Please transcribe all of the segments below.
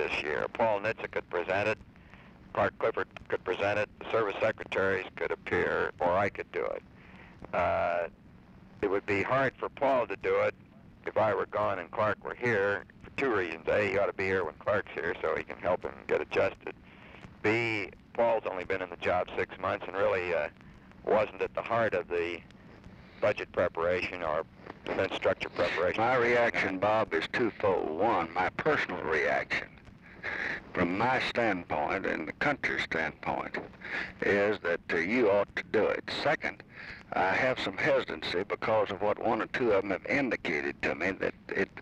this year. Paul Nitze could present it, Clark Clifford could present it, the service secretaries could appear, or I could do it. It would be hard for Paul to do it if I were gone and Clark were here, for two reasons. A, he ought to be here when Clark's here so he can help him get adjusted. B, Paul's only been in the job 6 months and really wasn't at the heart of the budget preparation or defense structure preparation. My reaction, Bob, is twofold. One, my personal reaction from my standpoint and the country's standpoint is that you ought to do it. Second, I have some hesitancy because of what one or two of them have indicated to me, that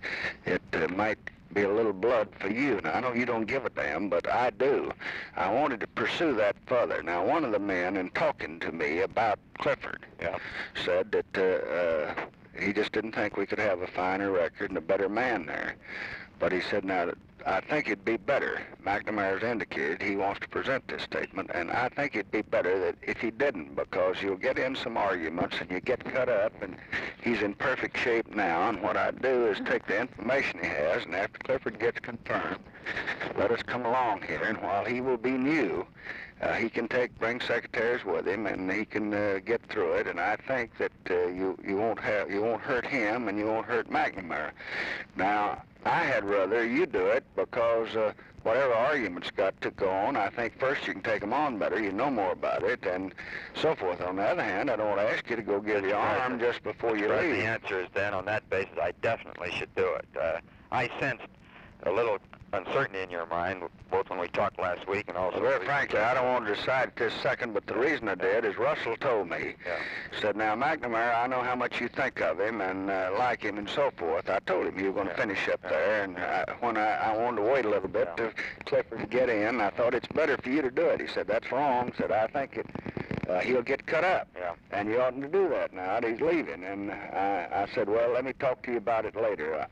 it might be a little blood for you. Now, I know you don't give a damn, but I do. I wanted to pursue that further. Now, one of the men, in talking to me about Clifford, said that he just didn't think we could have a finer record and a better man there. But he said, now, I think it'd be better. McNamara's indicated he wants to present this statement, and I think it'd be better that if he didn't, because you'll get in some arguments and you get cut up, and he's in perfect shape now, and what I'd do is take the information he has, and after Clifford gets confirmed, let us come along here, and while he will be new, he can bring secretaries with him, and he can get through it. And I think that you won't hurt him, and you won't hurt McNamara. Now, I had rather you do it because whatever arguments got to go on, I think first you can take them on better. You know more about it, and so forth. On the other hand, I don't want to ask you to go give your arm just before you leave. The answer is then, on that basis, I definitely should do it. I sensed a little uncertainty in your mind, both when we talked last week and also... Well, very frankly, I don't want to decide at this second, but the reason I did is Russell told me, said, now, McNamara, I know how much you think of him and like him and so forth. I told him you were going to finish up there, and when I wanted to wait a little bit to Clifford to get in, I thought it's better for you to do it. He said, that's wrong. Said, I think he'll get cut up, and you oughtn't to do that now that he's leaving. And I said, well, let me talk to you about it later.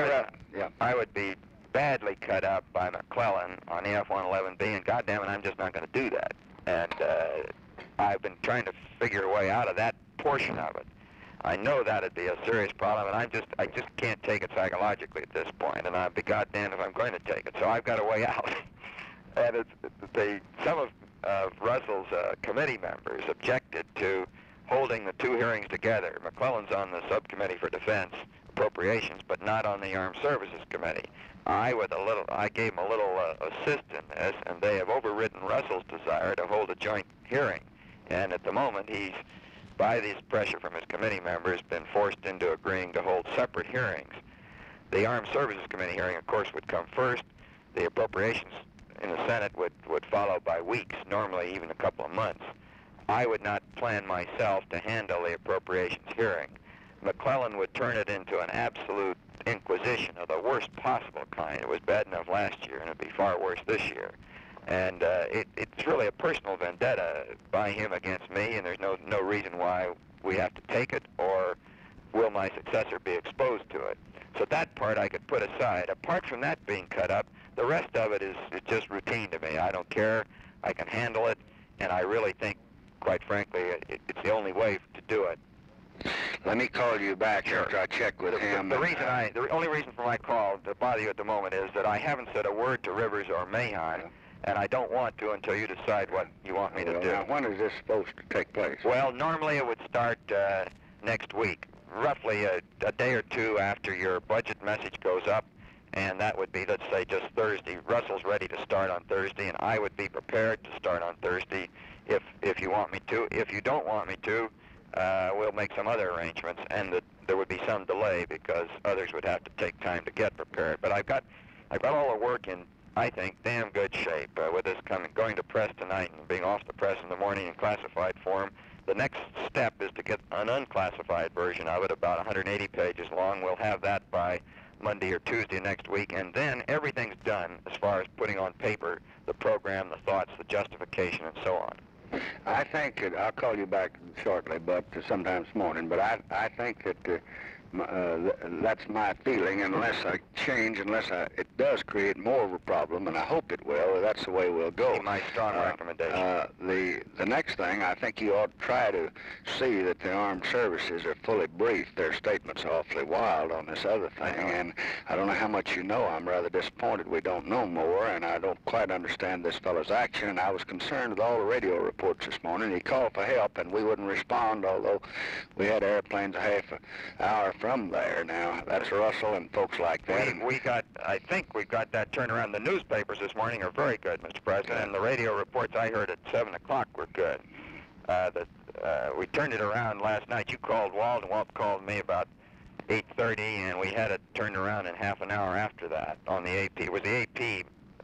I would be badly cut up by McClellan on the F-111B, and goddamn it, I'm just not going to do that. And I've been trying to figure a way out of that portion of it. I know that'd be a serious problem, and I just can't take it psychologically at this point, and I'd be goddamn if I'm going to take it. So I've got a way out. And some of Russell's committee members objected to holding the two hearings together. McClellan's on the subcommittee for defense appropriations, but not on the Armed Services Committee. I gave him a little assist in this, and they have overridden Russell's desire to hold a joint hearing. And at the moment, he's, by this pressure from his committee members, been forced into agreeing to hold separate hearings. The Armed Services Committee hearing, of course, would come first. The appropriations in the Senate would follow by weeks, normally even a couple of months. I would not plan myself to handle the appropriations hearing. McClellan would turn it into an absolute inquisition of the worst possible kind. It was bad enough last year, and it'd be far worse this year. And it's really a personal vendetta by him against me, and there's no reason why we have to take it, or will my successor be exposed to it. So that part I could put aside. Apart from that being cut up, the rest of it is just routine to me. I don't care. I can handle it, and I really think, quite frankly, it's the only way to do it. Let me call you back after I check with him. The only reason for my call to bother you at the moment is that I haven't said a word to Rivers or Mahon, and I don't want to until you decide what you want me to do. Now, when is this supposed to take place? Well, normally it would start next week, roughly a day or two after your budget message goes up, and that would be, let's say, just Thursday. Russell's ready to start on Thursday, and I would be prepared to start on Thursday if you want me to. If you don't want me to, we'll make some other arrangements, and there would be some delay because others would have to take time to get prepared. But I've got all the work in, I think, damn good shape with this going to press tonight and being off the press in the morning in classified form. The next step is to get an unclassified version of it, about 180 pages long. We'll have that by Monday or Tuesday next week, and then everything's done as far as putting on paper the program, the thoughts, the justification, and so on. I think I'll call you back shortly, but sometime this morning. But I think that that's my feeling. Unless I change, it does create more of a problem, and I hope it will. That's the way we'll go. My strong recommendation. The next thing, I think you ought to try to see that the armed services are fully briefed. Their statements are awfully wild on this other thing, and I don't know how much you know. I'm rather disappointed we don't know more, and I don't quite understand this fellow's action. And I was concerned with all the radio reports this morning. He called for help, and we wouldn't respond, although we had airplanes a half an hour from there. Now, that's Russell and folks like that. I think we got that turned around. The newspapers this morning are very good, Mr. President, and the radio reports I heard at 7 o'clock were good. We turned it around last night. You called Walt, and Walt called me about 8:30, and we had it turned around in half an hour after that on the AP. It was the AP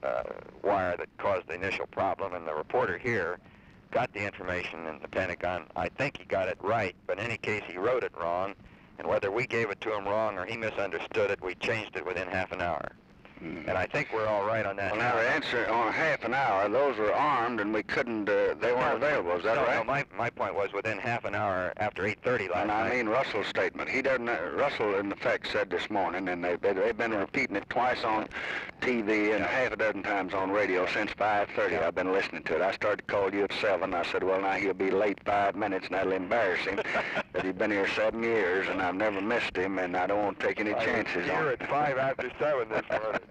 wire that caused the initial problem, and the reporter here got the information in the Pentagon. I think he got it right, but in any case, he wrote it wrong, and whether we gave it to him wrong or he misunderstood it, we changed it within half an hour. And I think we're all right on that. Well, now, the answer on half an hour, those were armed, and we couldn't, they weren't available. Is that right? No, my point was within half an hour after 8:30 last night. And I mean Russell's statement. He doesn't, Russell, in effect, said this morning, and they've been repeating it twice on TV and half a dozen times on radio since 5:30. I've been listening to it. I started to call you at 7. I said, well, now he'll be late 5 minutes, and that'll embarrass him. That he's been here 7 years, and I've never missed him, and I don't want to take any chances on it. Here at 5 after 7 this morning.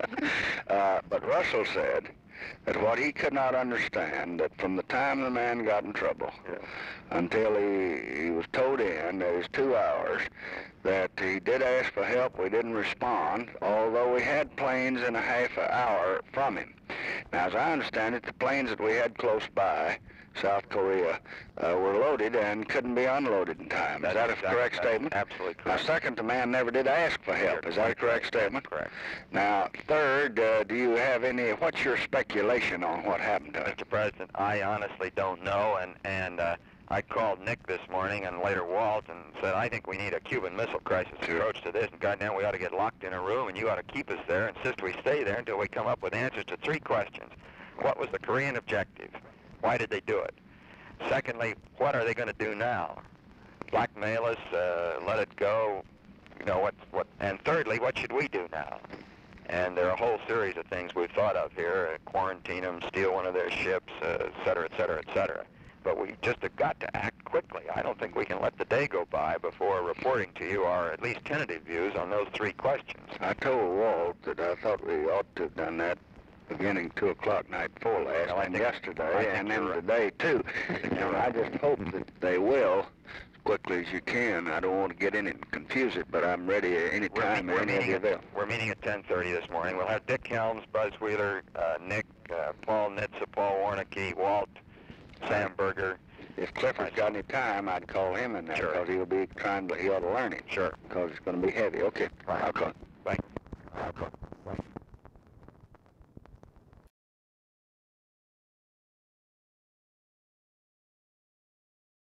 But Russell said that what he could not understand, that from the time the man got in trouble until he was towed in, there was 2 hours, that he did ask for help. We didn't respond, although we had planes in a half an hour from him. Now, as I understand it, the planes that we had close by, South Korea, were loaded and couldn't be unloaded in time. Is that a correct statement? Absolutely correct. Now, second, the man never did ask for help. Is that a correct statement? Correct. Now, third, do you have what's your speculation on what happened to him? Mr. President, I honestly don't know, and I called Nick this morning and later Walt and said, I think we need a Cuban Missile Crisis approach to this, and goddamn, we ought to get locked in a room, and you ought to keep us there, insist we stay there until we come up with answers to 3 questions. What was the Korean objective? Why did they do it? Secondly, what are they going to do now? Blackmail us, let it go, you know, what? And thirdly, what should we do now? And there are a whole series of things we've thought of here, quarantine them, steal one of their ships, et cetera, et cetera, et cetera. But we just have got to act quickly. I don't think we can let the day go by before reporting to you our at least tentative views on those 3 questions. I told Walt that I thought we ought to have done that beginning 2 o'clock night before last, and yesterday, and then today, too. And I just hope that they will, as quickly as you can. I don't want to get in it and confuse it, but I'm ready any time, any of you available. We're meeting at 10:30 this morning. We'll have Dick Helms, Buzz Wheeler, Nick, Paul Nitze, Paul Warnicke, Walt, Sam Berger. If Clifford's got any time, I'd call him in there, because he'll be he ought to learn it. Sure. Because it's going to be heavy. Okay. Right. I'll call. Thank you. I'll call. Thank you.